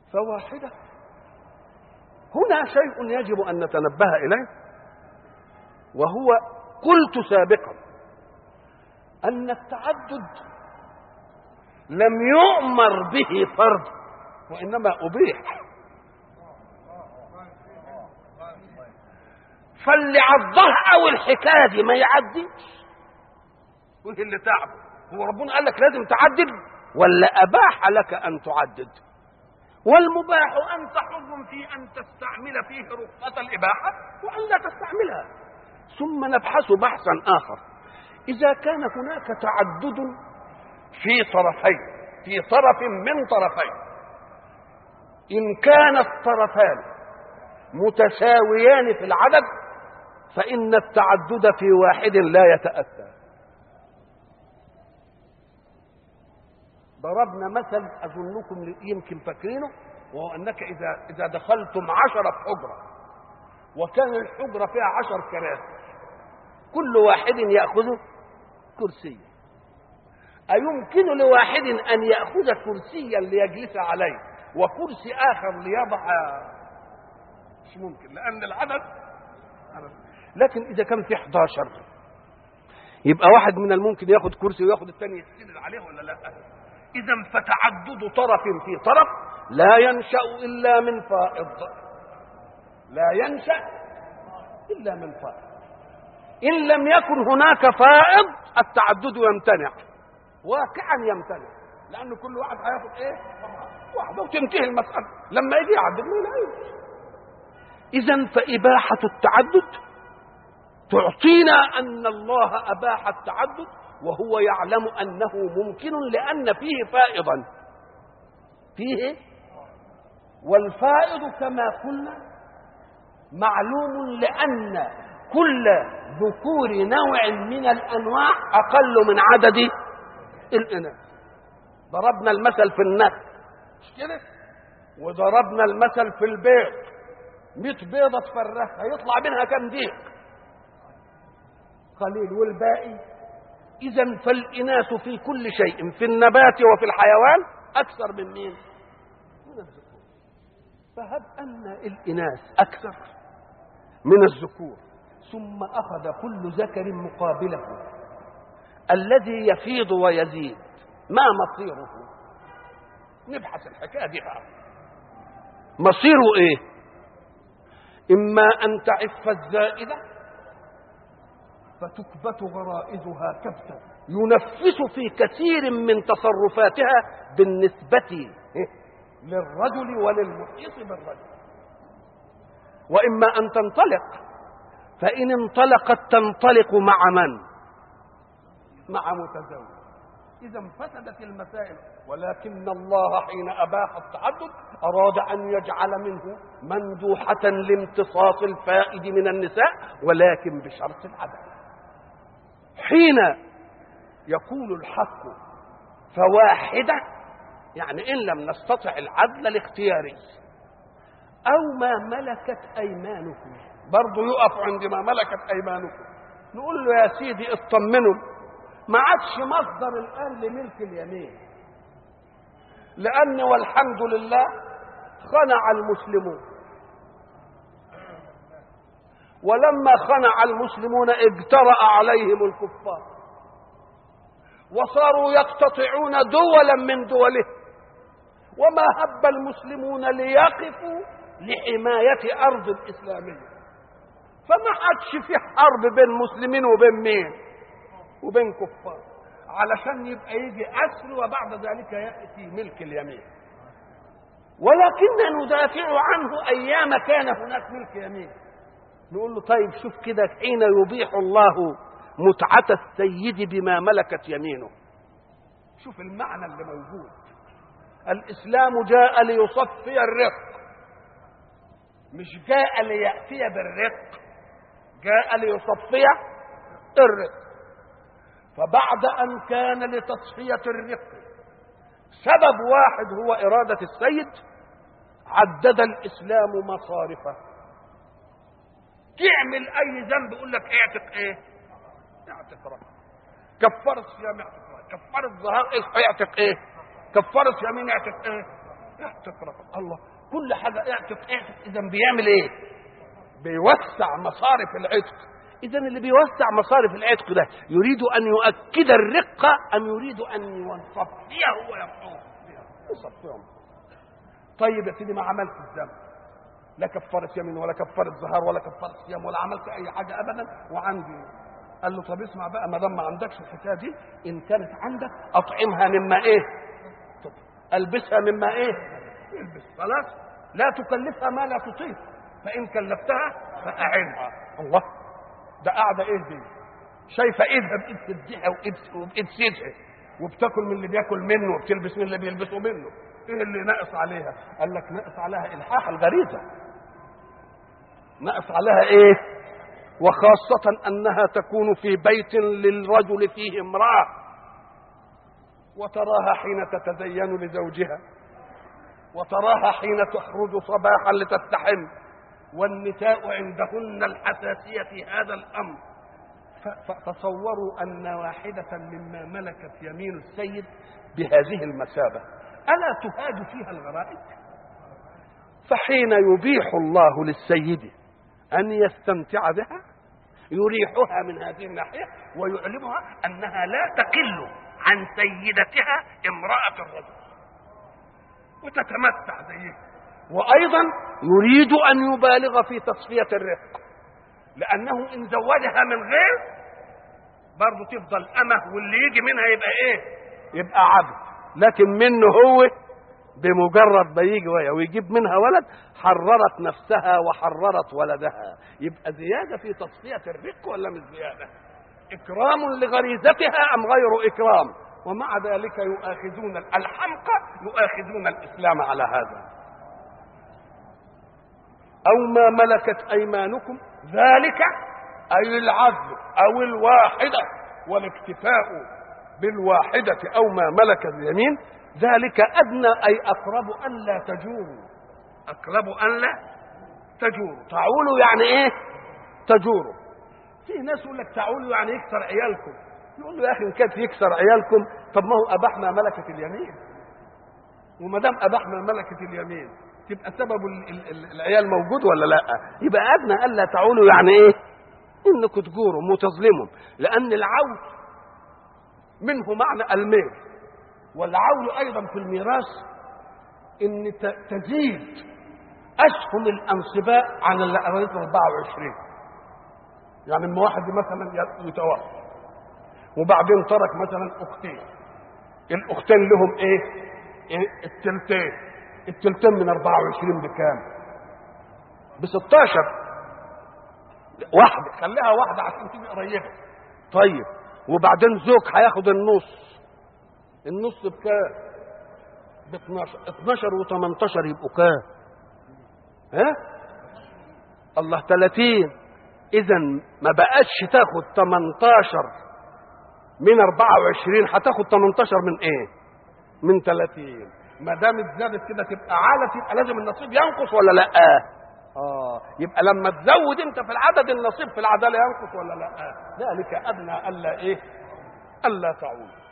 فواحدة. هنا شيء يجب أن نتنبه إليه، وهو قلت سابقا أن التعدد لم يؤمر به فرض، وإنما أبيح. فاللي عضها أو الحكاية دي ما يعديش، وإيه اللي تعب؟ هو ربنا قال لك لازم تعدد ولا أباح لك أن تعدد؟ والمباح أنت حر في أن تستعمل فيه رخصة الإباحة وأن لا تستعملها. ثم نبحث بحثا آخر: إذا كان هناك تعدد في طرفين، في طرف من طرفين، إن كان الطرفان متساويان في العدد فإن التعدد في واحد لا يتأتى. ضربنا مثل أظنكم يمكن فاكرينه، وهو أنك إذا دخلتم 10 في حجرة وكان الحجرة فيها 10 كراسي، كل واحد يأخذ كرسي، أيمكن لواحد أن يأخذ كرسيا ليجلس عليه وكرسي آخر ليضع؟ مش ممكن، لأن العدد. لكن إذا كان في 11 يبقى واحد من الممكن يأخذ كرسي ويأخذ الثاني يستند عليه، ولا لا؟ إذا فتعدد طرف في طرف لا ينشأ إلا من فائض، لا ينشأ إلا من فائض. إن لم يكن هناك فائض التعدد يمتنع، واقعا يمتنع، لأن كل واحد هياخد إيه؟ واحدة وتنتهي المسألة. لما يجي يعدد ما يلاقيش. إذن فإباحة التعدد تعطينا أن الله أباح التعدد وهو يعلم أنه ممكن، لأن فيه فائضا، فيه، والفائض كما قلنا معلوم، لأن كل ذكور نوع من الأنواع أقل من عدد الإناث. ضربنا المثل في النخل مش كده، وضربنا المثل في البيض، 100 بيضة تفرخها يطلع منها كم ديك؟ قليل، والباقي. إذن فالإناث في كل شيء، في النبات وفي الحيوان أكثر من مين؟ من الذكور. فهب أن الإناث أكثر من الذكور، ثم أخذ كل ذكر مقابله الذي يفيض ويزيد، ما مصيره؟ نبحث الحكاية دي بقى. مصيره إيه؟ إما أن تعف الزائدة فتكبت غرائزها كبتا ينفس في كثير من تصرفاتها بالنسبة للرجل وللمحيط بالرجل، وإما أن تنطلق، فإن انطلقت تنطلق مع من؟ مع متزوج. إذا فسدت المسائل. ولكن الله حين أباح التعدد أراد أن يجعل منه مندوحة لامتصاص الفائد من النساء، ولكن بشرط العدل. حين يقول الحق فواحدة، يعني إن لم نستطع العدل الاختياري أو ما ملكت أيمانكم، برضو يقف عند ما ملكت أيمانكم. نقول له يا سيدي اطمنوا، ما عادش مصدر الآن لملك اليمين، لأن والحمد لله خنع المسلمون، ولما خنع المسلمون اجترأ عليهم الكفار وصاروا يقتطعون دولا من دوله، وما هب المسلمون ليقفوا لحماية أرض الإسلامية. فما عادش في حرب بين مسلمين وبين مين؟ وبين كفار، علشان يبقى يجي أسر وبعد ذلك يأتي ملك اليمين. ولكن ندافع عنه أيام كان هناك ملك يمين. نقول له طيب شوف كده، حين يبيح الله متعة السيد بما ملكت يمينه، شوف المعنى اللي موجود. الإسلام جاء ليصفي الرق، مش جاء ليأتي بالرق، جاء ليصفي الرق. فبعد أن كان لتصفية الرق سبب واحد هو إرادة السيد، عدد الإسلام مصارفه. تعمل أي ذنب يقول لك اعتق إيه؟ اعتق رقبة. كفارة صيام اعتق رقبة. كفارة ظهار اعتق إيه؟ كفارة يمين اعتق إيه؟ اعتق رقبة. الله، كل حاجة اعتق. إذا بيعمل إيه؟ بيوسع مصارف العتق. إذا اللي بيوسع مصارف العتق ده يريد أن يؤكد الرقة أم يريد أن يصفيه ويصفيه؟ يصفيهم. طيب يا سيدي، ما عملت الذنب، لا كفارة يمين ولا كفارة ظهار ولا كفارة صيام ولا عملت أي حاجة أبدا، وعندي. قال له طب اسمع بقى، ما دام ما عندكش الحكاية دي، إن كانت عندك أطعمها مما إيه؟ ألبسها مما إيه؟ البس. خلاص، لا تكلفها ما لا تطيق، فإن كلفتها فأعنها. الله، ده قاعدة إيه دي؟ شايفة إيدها بإيد سدها وبإيد سيدها، وبتاكل من اللي بياكل منه وبتلبس من اللي بيلبسوا منه. إيه اللي ناقص عليها؟ قال لك ناقص عليها إلحاح الغريزة. ناقص عليها إيه؟ وخاصة أنها تكون في بيت للرجل فيه امرأة، وتراها حين تتزين لزوجها، وتراها حين تخرج صباحا لتستحم، والنساء عندهن الحساسية في هذا الأمر. فتصوروا أن واحدة مما ملكت يمين السيد بهذه المثابة ألا تهاد فيها الغرائز؟ فحين يبيح الله للسيد أن يستمتع بها يريحها من هذه الناحية، ويعلمها أنها لا تقل عن سيدتها امرأة الرجل وتتمتع زيه. وأيضا يريد أن يبالغ في تصفية الرق، لأنه إن زوجها من غير برضه تفضل أمه، واللي يجي منها يبقى إيه؟ يبقى عبد. لكن منه هو بمجرد ما يجي ويجيب منها ولد حررت نفسها وحررت ولدها. يبقى زيادة في تصفية الرق ولا مش زيادة؟ إكرام لغريزتها أم غير إكرام؟ ومع ذلك يؤاخذون الحمقى، يؤاخذون الإسلام على هذا. أو ما ملكت أيمانكم، ذلك أي العدل أو الواحدة، والاكتفاء بالواحدة أو ما ملكت اليمين، ذلك أدنى أي أقرب أن لا تجوروا. أقرب أن لا تجوروا. تعولوا يعني إيه؟ تجوروا. في ناس يقول لك تعولوا يعني يكسر عيالكم. يقول له يا أخي إن كانت يكسر عيالكم، طب ما هو أباح ما ملكت اليمين، وما دام أباح ما ملكت اليمين تبقى سبب العيال موجود ولا لا؟ يبقى أدنى ألا تعولوا يعني إيه؟ إنكم تجوروا متظلموا، لأن العول منه معنى الميل، والعول أيضا في الميراث إن تزيد أسهم الأنصباء عن اللي قريته 24. يعني لما واحد مثلا يتوفى وبعدين ترك مثلا أختين، الأختين لهم إيه؟ التلتين من 24 بكام؟ ب16. واحدة، خليها واحدة عشان تبقى قريبة. طيب، وبعدين زوج هياخد النص بكام؟ ب12. 12 و18 يبقوا كام؟ ها؟ الله، 30. إذا ما بقاش تاخد 18 من 24، هتاخد 18 من إيه؟ من 30. ما دام اتزادت كده تبقى عالة، يبقى لازم النصيب ينقص ولا لا؟ يبقى لما تزود انت في العدد النصيب في العدالة ينقص ولا لا؟ ذلك أدنى ألا إيه؟ ألا تعود.